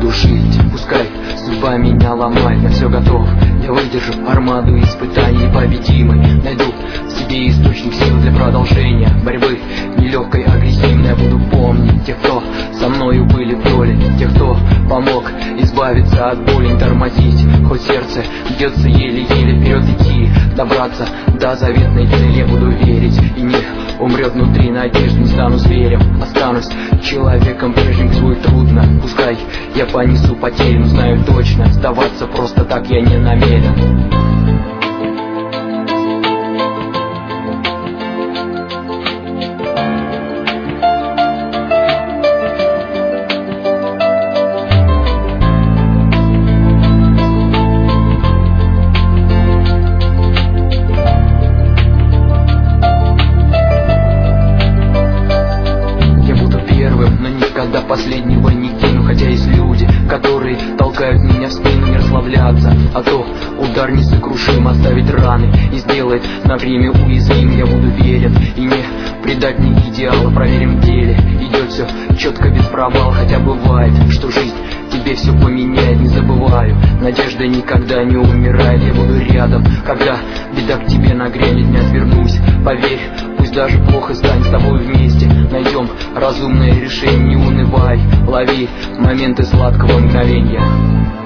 буду жить. Пускай судьба меня ломает, на все готов. Я выдержу армаду испытаний непобедимой. Найду в себе источник сил для продолжения борьбы нелегкой, агрессивной. Я буду помнить тех, кто со мною были вдоль, тех, кто помог избавиться от боли, не тормозить. Хоть сердце бьется еле-еле, вперед идти, добраться до заветной цели. Я буду верить, и не умрет внутри надежды. Не стану зверем, останусь человеком прежним. Свой трудно, пускай я понесу потери, но знаю точно, сдаваться просто так я не намерен. До последнего не кину, хотя есть люди, которые толкают меня в спину не расслабляться, а то удар несокрушим оставит раны и сделает на время уязвим. Я буду верен и не предать ни идеала, проверим в деле. Идет все четко, без провала, хотя бывает, что жизнь тебе все поменяет. Не забываю, надежда никогда не умирает. Я буду рядом, когда беда к тебе нагрянет, не отвернусь. Поверь, пусть даже плохо станет, с тобой вместе найдем разумное решение. Не унывай, лови моменты сладкого мгновения.